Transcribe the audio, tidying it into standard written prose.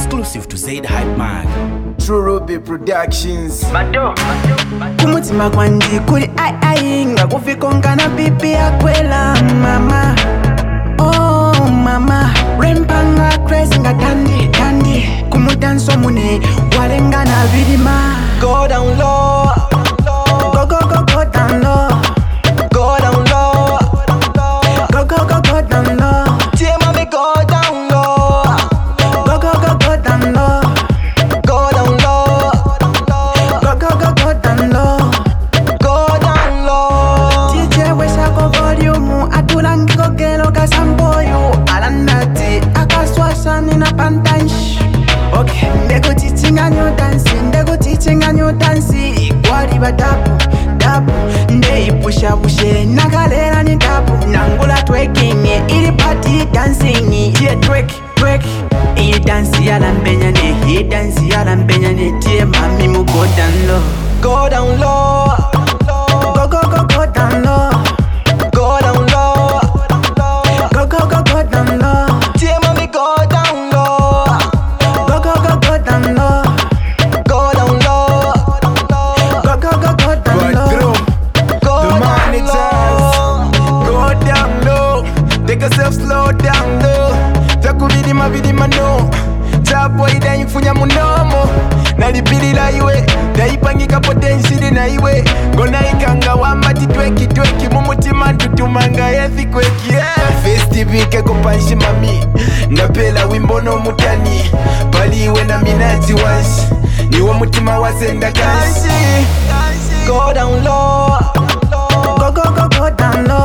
Exclusive to Zaid Hype Man. True Ruby Productions. Kumutima kwandi kuri ai ngakufika na pipi akwela mama. Oh mama, rempanga crazy ngatandi tandi. Kumudanso mune walenga na vidima. Go down low. Go down low. Go down low. Go down low. Dear mommy, go down low. Go down low. Go down low. Go down low. Go down low. DJ weshako volume atulangiko gelo kasamboyo alanati akaswasani na pantansh. Okay, ndego teaching a new dance. Wari ba dapu, ndei pusha bushe nakalera ni dapu. Nangula twerking, ili party dancing, yeah twerk. Iyi dance yalambenya ne tie mami mu go down low. Go down low. Go down low. Go down low. Go down low. Dear mommy, go down low. Go down low. Go down low. Go down low. Go down low. Go down low. Take yourself slow down low. Vidima no. Tapo ida infunya munomo. Nalipilila iwe. Naipangika potentially na iwe. Gona ikanga wamati tweki. Mumutima tutumanga yethi kweki. Festivike kupanshi mami. Ndapela wimbo no mutani. Bali iwe na minazi wanshi. Niwo mutima wasenda kanshi. Go down low. Go down low.